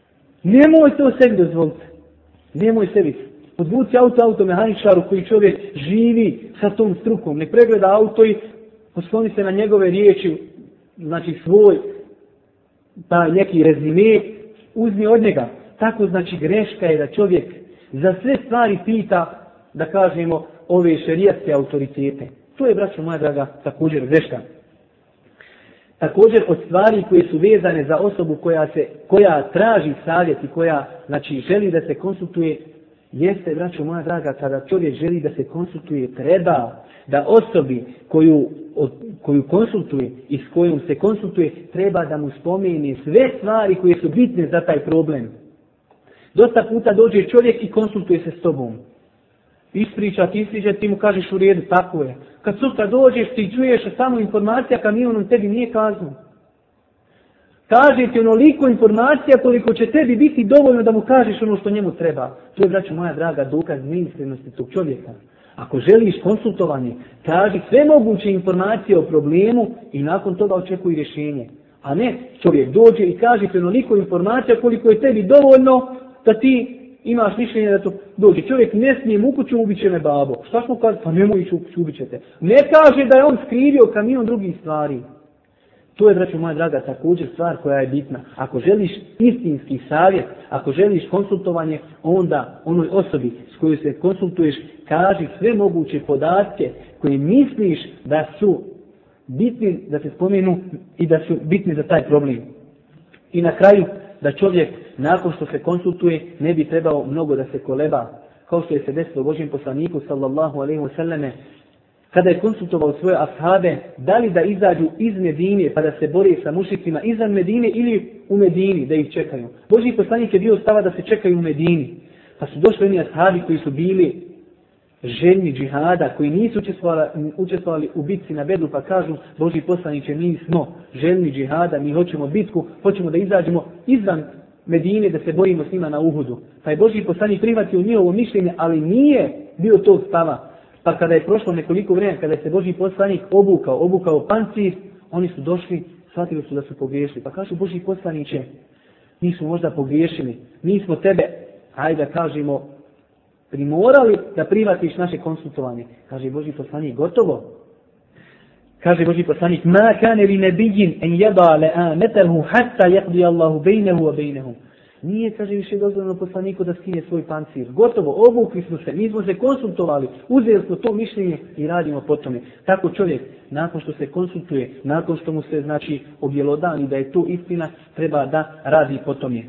Nemoj to sebi dozvoliti. Nemoj sebi. Podvuci auto automehaničaru koji čovjek živi sa tom strukom. Ne pregleda auto i posloni se na njegove riječi, znači svoj, pa neki rezime, uzmi od njega. Tako znači greška je da čovjek za sve stvari pita, da kažemo, ove šerijatske autoritete. To je, braćo moja draga, također greška. Također od stvari koje su vezane za osobu koja se, koja traži savjet i koja, znači, želi da se konsultuje, jeste, braćo moja draga, kada čovjek želi da se konsultuje, treba da osobi koju, od, koju konsultuje i s kojom se konsultuje, treba da mu spomeni sve stvari koje su bitne za taj problem. Dosta puta dođe čovjek i konsultuje se s tobom. Ispriča, ti ispriča, ti mu kažeš u redu, tako je. Kad sutra dođeš, ti čuješ samo informacija, kamionom tebi nije kazno. Kaže ti onoliko informacija koliko će tebi biti dovoljno da mu kažeš ono što njemu treba. To je, braćo moja draga, dokaz neiskrenosti tog čovjeka. Ako želiš konsultovanje, traži sve moguće informacije o problemu i nakon toga očekuj rješenje. A ne, čovjek dođe i kaže ti onoliko informacija koliko je tebi dovoljno da ti imaš mišljenje da to dođe. Čovjek ne smije u kuću, ubit će me babo. Šta smo kazali? Pa nemoj ići u kuću, ubit ćete. Ne kaže da je on skrivio kamion drugih stvari. To je, braćo moja draga, također stvar koja je bitna. Ako želiš istinski savjet, ako želiš konsultovanje, onda onoj osobi s kojoj se konsultuješ, kaži sve moguće podatke koje misliš da su bitni, da se spomenu i da su bitni za taj problem. I na kraju, da čovjek nakon što se konsultuje ne bi trebao mnogo da se koleba. Kao što je se desilo Božjem poslaniku sallallahu alejhi ve selleme, kada je konsultovao svoje ashabe, da li da izađu iz Medine pa da se bore sa mušricima izvan Medine ili u Medini da ih čekaju. Božji poslanik je bio stava da se čekaju u Medini. Pa su došli oni ashabi koji su bili željni džihada, koji nisu učestvovali, učestvovali u bitci na Bedru, pa kažu Božji poslaniče, mi smo željni džihada, mi hoćemo bitku, hoćemo da izađemo izvan Medine da se borimo s njima na Uhudu. Pa je Božji poslanik prihvatio njihovo mišljenje, ali nije bio tog stava. Pa kada je prošlo nekoliko vremena, kada je se Božji poslanik obukao, obukao pancir, oni su došli, shvatili su da su pogriješili. Pa kažu Božji poslaniče, mi smo možda pogriješili, mi smo tebe, hajde da kažemo, primorali da prihvatiš naše konsultovanje. Kaže Božji poslanik, gotovo. Kaže Božji poslanik, ma kane li nebijin en jeba le'anetahu hatta yaqdi Allahu bejnehu a bejnehum. Nije, kaže, više dozvoljeno poslaniku da skine svoj pancir. Gotovo, obukli smo se, mi smo se konsultovali, uzeli smo to mišljenje i radimo po tome. Tako čovjek, nakon što se konsultuje, nakon što mu se, znači, objelodani da je to istina, treba da radi po tome.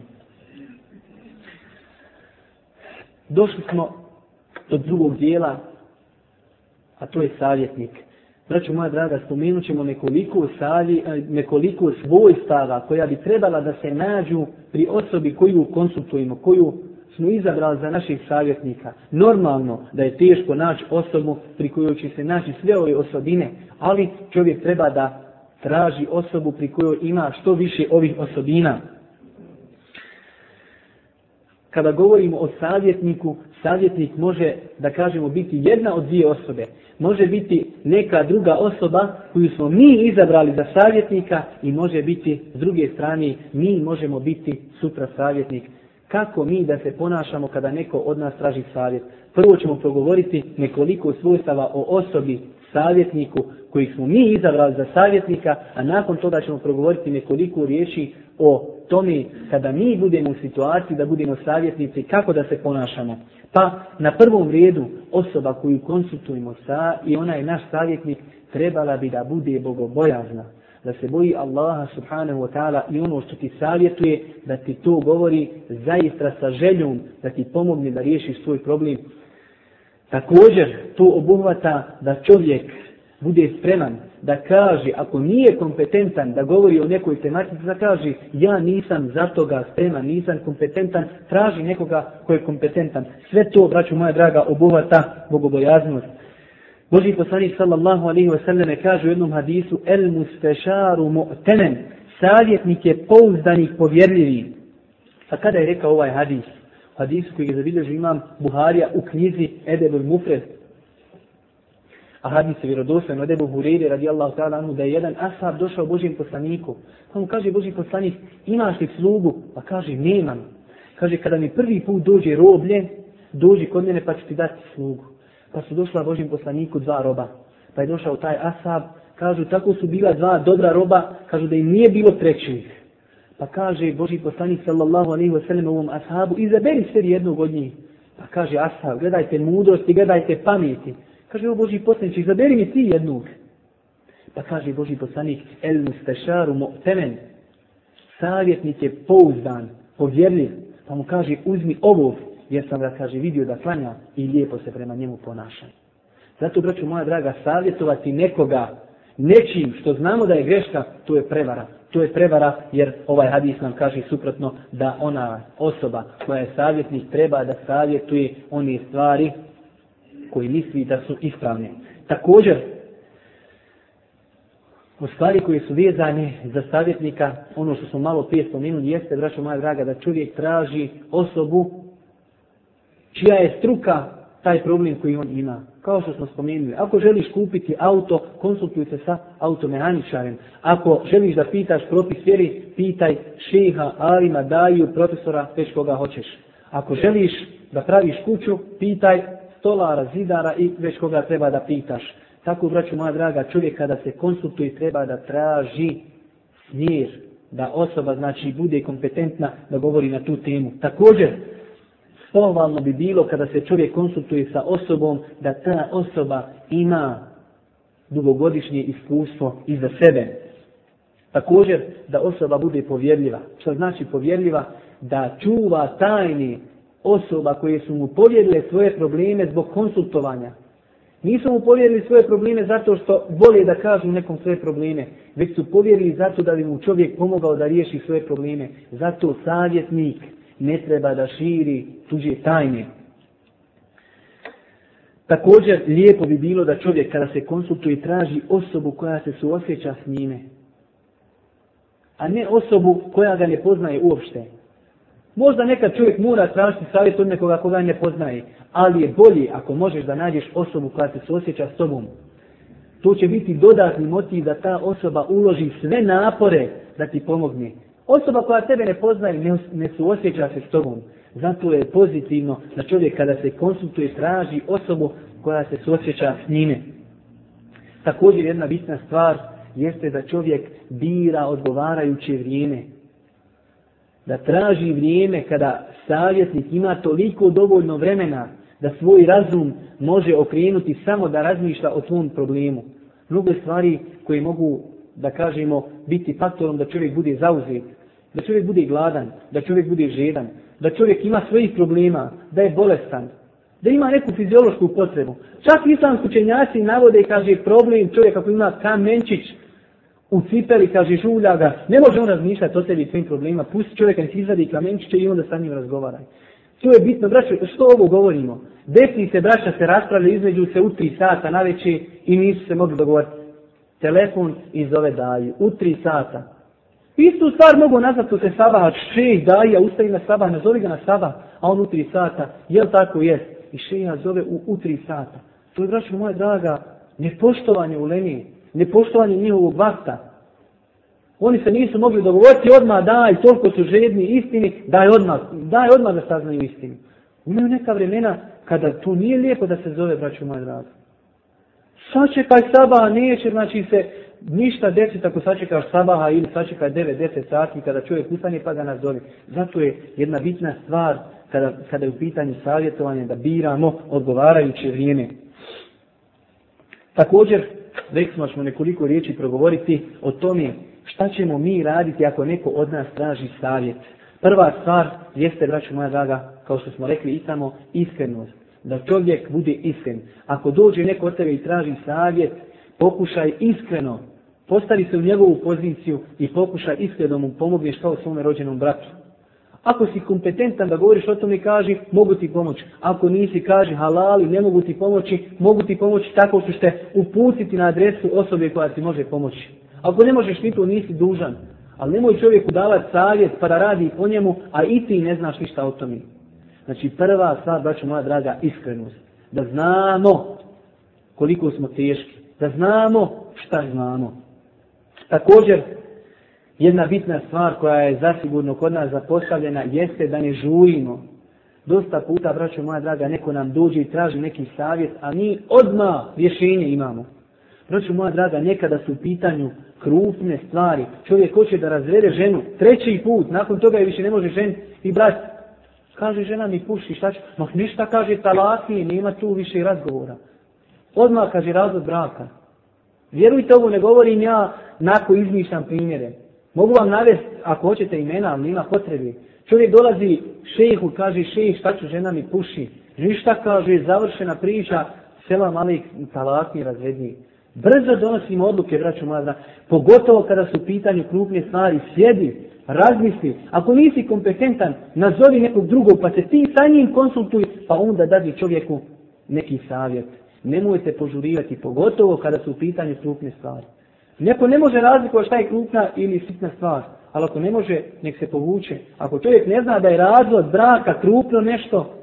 Došli smo do drugog dijela, a to je savjetnik. Braćo moja draga, spomenut ćemo nekoliko, savje, nekoliko svojstava koja bi trebala da se nađu pri osobi koju konsultujemo, koju smo izabrali za naših savjetnika. Normalno da je teško naći osobu pri kojoj će se naći sve ove osobine, ali čovjek treba da traži osobu pri kojoj ima što više ovih osobina. Kada govorimo o savjetniku, savjetnik može, da kažemo, biti jedna od dvije osobe. Može biti neka druga osoba koju smo mi izabrali za savjetnika i može biti s druge strane mi možemo biti sutra savjetnik. Kako mi da se ponašamo kada neko od nas traži savjet? Prvo ćemo progovoriti nekoliko svojstava o osobi savjetniku kojih smo mi izabrali za savjetnika, a nakon toga ćemo progovoriti nekoliko riječi o tome kada mi budemo u situaciji da budemo savjetnici, kako da se ponašamo. Pa na prvom redu osoba koju konsultujemo sa i ona je naš savjetnik, trebala bi da bude bogobojazna, da se boji Allaha subhanahu wa ta'ala i ono što ti savjetuje, da ti to govori zaista sa željom da ti pomogne da riješiš svoj problem. Također to obuhvata da čovjek bude spreman da kaže, ako nije kompetentan da govori o nekoj tematici, da kaže ja nisam za toga spreman, nisam kompetentan, traži nekoga ko je kompetentan. Sve to, braćo moja draga, obuhvata bogobojaznost. Božji poslanik sallallahu alejhi ve selleme kaže u jednom hadisu: el mustešaru mu'tenen, savjetnik je pouzdanih, povjerljivih. A kada je rekao ovaj hadis? Hadisu koji je zabilježio imam Buharija u knjizi Edebul Mufred. A hadis je vjerodostojan od Ebu Hureyre radijallahu ta'ala anhu da je jedan ashab došao Božjem poslaniku. Pa mu kaže Božji poslanik, imaš li slugu? Pa kaže, nemam. Kaže, kada mi prvi put dođe roblje, dođi kod mene pa ću ti dati slugu. Pa su došla Božjem poslaniku dva roba. Pa je došao taj ashab, kažu, tako su bila dva dobra roba, kažu da im nije bilo trećih. Pa kaže Božji poslanik sallallahu alejhi ve sellem ovom ashabu, izaberi sebi jednog od njih. Pa kaže ashab, gledajte mudrosti, gledajte pameti. Kaže, o Božji poslanik, izaberi mi ti jednog. Pa kaže Božji poslanik, el mustešaru mu'temen, savjetnik je pouzdan, povjerljiv. Pa mu kaže, uzmi ovog, jer sam ga, kaže, vidio da klanja i lijepo se prema njemu ponaša. Zato, braću moja draga, savjetovati nekoga nečim što znamo da je greška, to je prevara. To je prevara jer ovaj hadis nam kaže suprotno da ona osoba koja je savjetnik treba da savjetuje one stvari koji misli da su ispravne. Također, u stvari koje su vezane za savjetnika, ono što smo malo prije spomenuli jeste, braćo moja draga, da čovjek traži osobu čija je struka taj problem koji on ima. Kao što smo spomenuli, ako želiš kupiti auto, konsultuj se sa automehaničarem. Ako želiš da pitaš propis vjeri, pitaj šeha, alima, daju, profesora, već koga hoćeš. Ako želiš da praviš kuću, pitaj stolara, zidara i već koga treba da pitaš. Tako, braću moja draga, čovjek kada se konsultuje treba da traži smjer, da osoba znači bude kompetentna da govori na tu temu. Također, pohvalno bi bilo kada se čovjek konsultuje sa osobom da ta osoba ima dugogodišnje iskustvo iza sebe. Također, da osoba bude povjerljiva. Što znači povjerljiva? Da čuva tajne osoba koje su mu povjerile svoje probleme zbog konsultovanja. Nisu mu povjerili svoje probleme zato što vole da kažu nekom svoje probleme, već su povjerili zato da bi mu čovjek pomogao da riješi svoje probleme. Zato savjetnik ne treba da širi tuđe tajne. Također lijepo bi bilo da čovjek kada se konsultuje traži osobu koja se suosjeća s njime, a ne osobu koja ga ne poznaje uopšte. Možda nekad čovjek mora tražiti savjet od nekoga koga ne poznaje, ali je bolje ako možeš da nađeš osobu koja se suosjeća s tobom. To će biti dodatni motiv da ta osoba uloži sve napore da ti pomogne. Osoba koja tebe ne poznaje ne, ne suosjeća se s tobom. Zato je pozitivno da čovjek kada se konsultuje traži osobu koja se suosjeća s njime. Također jedna bitna stvar jeste da čovjek bira odgovarajuće vrijeme. Da traži vrijeme kada savjetnik ima toliko dovoljno vremena da svoj razum može okrenuti samo da razmišlja o svom problemu. Mnogo stvari koje mogu, da kažemo, biti faktorom da čovjek bude zauzet, da čovjek bude gladan, da čovjek bude žedan, da čovjek ima svojih problema, da je bolestan, da ima neku fiziološku potrebu. Čak islamski učenjaci navode i kaže problem čovjek ako ima kamenčić u cipeli, kaže žulja ga, ne može on razmišljati o sebi i svojim problema, pusti čovjeka nek izvadi kamenčiće i onda sa njim razgovaraj. To je bitno, braćo, što ovo govorimo? Deci se, braća, se raspravljaju između se u tri sata navečer i nisu se mogli dogovoriti. Telefon i zove daju, u tri sata. Istu stvar mogu nazvati se sabah, šejh daja, ustavi na sabah, nazovi ga na sabah, a on u tri sata, jel tako jest? I šejha zove u, u tri sata. To je, braćo moja draga, nepoštovanje u Leniji, nepoštovanje njihovog vakta. Oni se nisu mogli dogovoriti odmah, daj, toliko su žedni istini, daj odmah, daj odmah da saznaju istinu. Imaju neka vremena kada to nije lijepo da se zove, braćo moja draga. Sačekaj sabaha, neće, znači se ništa desiti ako sačekaš sabaha ili sačekaj devet deset sati kada čovjek ustane pa ga nazove. Zato je jedna bitna stvar kada, kada je u pitanju savjetovanja da biramo odgovarajuće vrijeme. Također, rekli smo nekoliko riječi progovoriti o tome šta ćemo mi raditi ako neko od nas traži savjet. Prva stvar jeste, braćo moja draga, kao što smo rekli i tamo, iskrenost. Da čovjek bude iskren. Ako dođe neko od tebe i traži savjet, pokušaj iskreno, postavi se u njegovu poziciju i pokušaj iskreno mu pomogneš kao svome rođenom bratu. Ako si kompetentan da govoriš o tome, kaži, mogu ti pomoći. Ako nisi, kaži halali, ne mogu ti pomoći, mogu ti pomoći tako što te uputiti na adresu osobe koja ti može pomoći. Ako ne možeš ni to, nisi dužan. Ali nemoj čovjeku davati savjet pa da radi po njemu, a i ti ne znaš ništa o tome. Znači prva stvar, braćo moja draga, iskrenost. Da znamo koliko smo teški. Da znamo šta znamo. Također, jedna bitna stvar koja je zasigurno kod nas zapostavljena jeste da ne žurimo. Dosta puta, braćo moja draga, neko nam dođe i traži neki savjet, a mi odmah rješenje imamo. Braćo moja draga, nekada su u pitanju krupne stvari. Čovjek hoće da razvede ženu treći put, nakon toga je više ne može ženiti i brat. Kaže žena mi puši, šta će? Ma ništa, kaže talaki, nema tu više razgovora. Odmah kaže razvod braka. Vjerujte, ovo ne govorim ja, nako izmišljam primjere. Mogu vam navesti, ako hoćete imena, ali nema potrebe. Čovjek dolazi šejhu, kaže šejh, šta ću, žena mi puši. Ništa, kaže, završena priča, selam alik, talaki, razvedni. Brzo donosimo odluke, braćo moja draga. Pogotovo kada su u pitanju krupne stvari, sjedi, razmisli. Ako nisi kompetentan, nazovi nekog drugog, pa se ti sa njim konsultuj, pa onda dadi čovjeku neki savjet. Nemojte požurivati, pogotovo kada su u pitanju krupne stvari. Neko ne može razlikovati šta je krupna ili sitna stvar, ali ako ne može, nek se povuče. Ako čovjek ne zna da je razvod braka krupno nešto,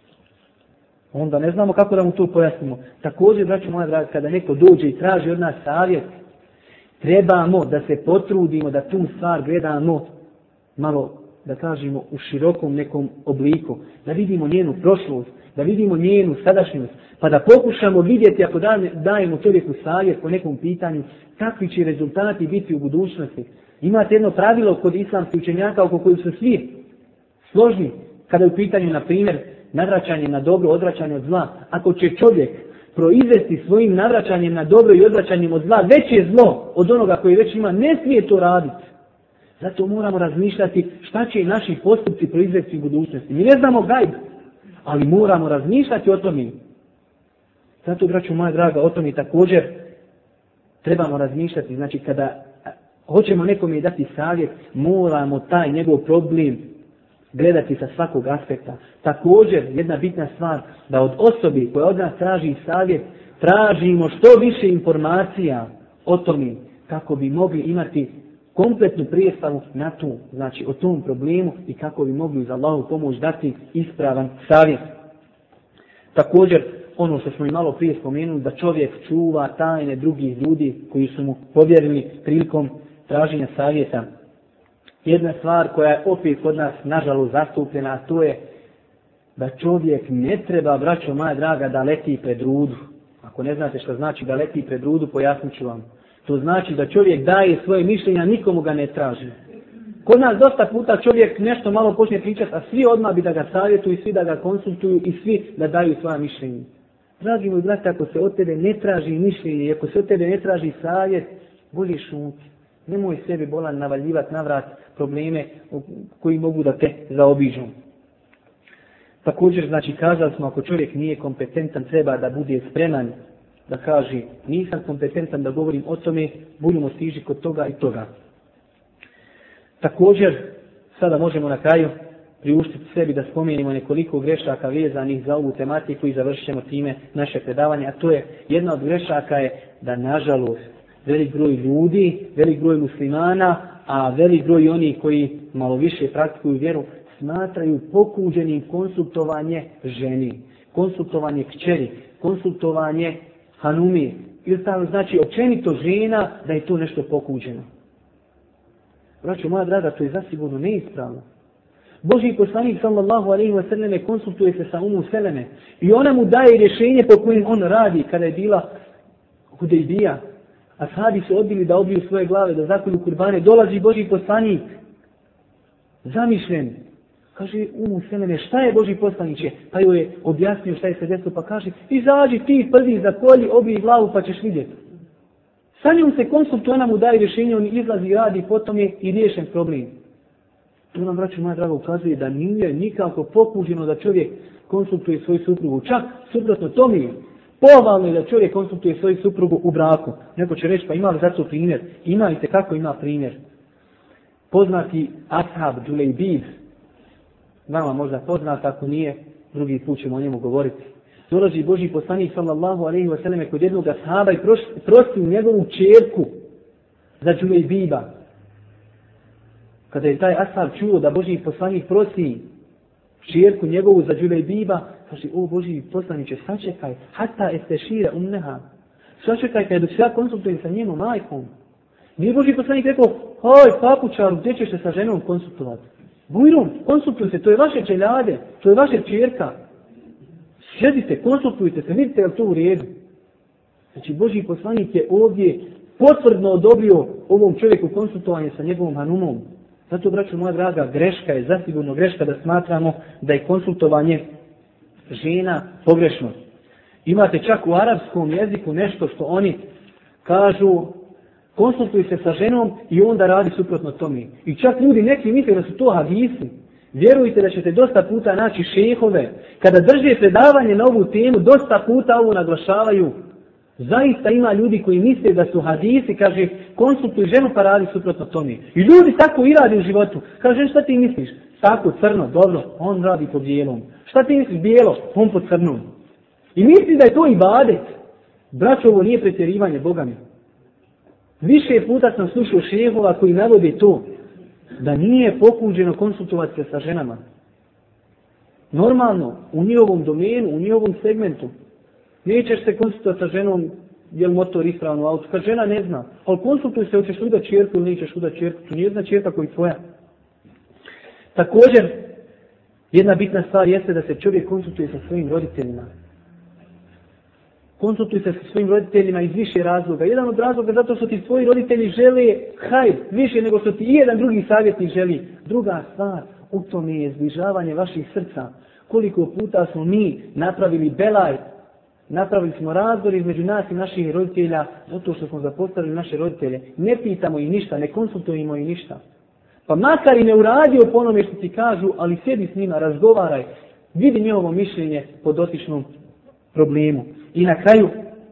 onda ne znamo kako da mu to pojasnimo. Također, braćo moja draga, kada neko dođe i traži od nas savjet, trebamo da se potrudimo da tu stvar gledamo malo, da kažemo, u širokom nekom obliku. Da vidimo njenu prošlost, da vidimo njenu sadašnjost, pa da pokušamo vidjeti, ako dajemo čovjeku savjet po nekom pitanju, kakvi će rezultati biti u budućnosti. Imate jedno pravilo kod islamskih učenjaka oko koju su svi složni, kada je u pitanju, na primjer, navraćanje na dobro, odvraćanje od zla. Ako će čovjek proizvesti svojim navraćanjem na dobro i odvraćanjem od zla veće zlo od onoga koji već ima, ne smije to raditi. Zato moramo razmišljati šta će naši postupci proizvesti u budućnosti. Mi ne znamo gajb, ali moramo razmišljati o tome. Zato, braćo moja draga, o tome također trebamo razmišljati. Znači, kada hoćemo nekome dati savjet, moramo taj njegov problem gledati sa svakog aspekta. Također, jedna bitna stvar, da od osobi koja od nas traži savjet, tražimo što više informacija o tome, kako bi mogli imati kompletnu predstavu na tu, znači o tom problemu i kako bi mogli uz Allahu pomoć dati ispravan savjet. Također, ono što smo i malo prije spomenuli, da čovjek čuva tajne drugih ljudi koji su mu povjerili prilikom traženja savjeta. Jedna stvar koja je opet kod nas nažalost zastupljena, a to je da čovjek ne treba, braćo moja draga, da leti pred rudu. Ako ne znate što znači da leti pred rudu, pojasnit ću vam. To znači da čovjek daje svoje mišljenja, nikomu ga ne traži. Kod nas dosta puta čovjek nešto malo počne pričati, a svi odmah bi da ga savjetuju, svi da ga konsultuju i svi da daju svoje mišljenje. Dragi moj brate, ako se od tebe ne traži mišljenje, ako se od tebe ne traži savjet, bolje šuti. Nemoj sebi bolan navaljivati na vrat probleme koji mogu da te zaobiđu. Također, znači, kazali smo, ako čovjek nije kompetentan, treba da bude spreman da kaže, nisam kompetentan da govorim o tome, budemo stiži kod toga i toga. Također, sada možemo na kraju priuštiti sebi da spomenimo nekoliko grešaka vezanih za ovu tematiku i završit ćemo time naše predavanje, a to je, jedna od grešaka je da, nažalost, velik broj ljudi, velik broj muslimana, a velik broj onih koji malo više praktikuju vjeru, smatraju pokuđenim konsultovanje ženi, konsultovanje kćeri, konsultovanje hanumi, ili tamo znači općenito žena, da je to nešto pokuđeno. Braćo moja draga, to je zasigurno neispravno. Božji poslanik sallallahu alejhi ve selleme konsultuje se sa Umu Seleme i ona mu daje rješenje po kojem on radi kada je bila Hudejbija. Ashabi su odbili da obiju svoje glave, da zakolju kurbane. Dolazi Božji poslanik, zamišljen. Kaže Umu Seleme, šta je Božji poslaniće? Pa joj je objasnio šta je se desilo, pa kaže, izađi ti prvi za kolji, obiji glavu pa ćeš vidjeti. Sa njom se konsultuje, ona mu daje rješenje, on izlazi, radi, potom je i riješen problem. To nam, braćo moja draga, ukazuje da nije nikako pokuđeno da čovjek konsultuje svoju suprugu. Čak suprotno tome je pohvalno je da čovjek konsultuje svoju suprugu u braku. Neko će reći, pa ima li za to primjer? Imajte kako ima primjer. Poznati ashab Džulejbib, vama možda poznat, ako nije, drugi put ćemo o njemu govoriti. Dolazi Božji poslanik sallallahu alejhi ve selleme kod jednog ashaba i prosi u njegovu ćerku za Džulejbiba. Kada je taj ashab čuo da Božji poslanik prosi ćerku njegovu za Džulejbiba, kaže, o Božji poslaniče, sačekaj, hata estešira umneha. Sačekaj kada dok se ja konsultujem sa njenom majkom. Nije Božji poslanik rekao, hoj papučaru, gdje ćeš se sa ženom konsultovati? Bujrum, konsultuj se, to je vaše čeljade, to je vaše ćerka. Sjedite, konsultujte se, vidite je li to u redu. Znači, Božji poslanik je ovdje potvrdno odobrio ovom čovjeku konsultovanje sa njegovom hanumom. Zato, braćo moja draga, greška je, zasigurno greška da smatramo da je konsultovanje žena pogrešno. Imate čak u arapskom jeziku nešto što oni kažu, konsultuj se sa ženom i onda radi suprotno tome. I čak ljudi neki misle da su to hadisi. Vjerujte da ćete dosta puta naći šehove. Kada drže predavanje na ovu temu, dosta puta ovo naglašavaju. Zaista ima ljudi koji misle da su hadisi, kaže, konsultuj ženu pa radi suprotno tome. I ljudi tako i radi u životu. Kaže, šta ti misliš? Tako, crno, dobro, on radi po bijelom. Šta ti misliš? Bijelo, on po crnom. I misli da je to ibadet. Braćo, ovo nije pretjerivanje, Boga mi. Više puta sam slušao šehova koji navode to, da nije pokuđeno konsultovati se sa ženama. Normalno, u njihovom domenu, u njihovom segmentu, nećeš se konsultovati sa ženom, je li motor ispravan u auto, kad žena ne zna. Ali konsultuj se, hoćeš udat čerku ili nećeš udat čerku, to nije jedna čerka koji tvoja. Također, jedna bitna stvar jeste da se čovjek konsultuje sa svojim roditeljima. Konsultuj se sa svojim roditeljima iz više razloga. Jedan od razloga zato što ti svoji roditelji žele hajr, više nego što ti i jedan drugi savjetnik želi. Druga stvar, u tome je zbližavanje vaših srca. Koliko puta smo mi napravili belaj, napravili smo razdor između nas i naših roditelja, zato što smo zapostavili naše roditelje. Ne pitamo ih ništa, ne konsultujemo ih ništa. Pa makar i ne uradio po onome što ti kažu, ali sjedi s njima, razgovaraj, vidi njihovo mišljenje po dotičnom problemu. I na kraju,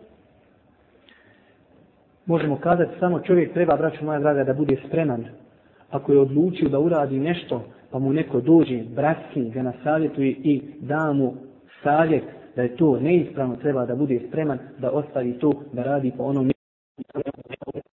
možemo kazati samo čovjek treba, braćo moja draga, da bude spreman. Ako je odlučio da uradi nešto, pa mu neko dođe, bratski, ga nasavjetuje i da mu savjet da je to neispravno, treba da bude spreman, da ostavi to, da radi po onom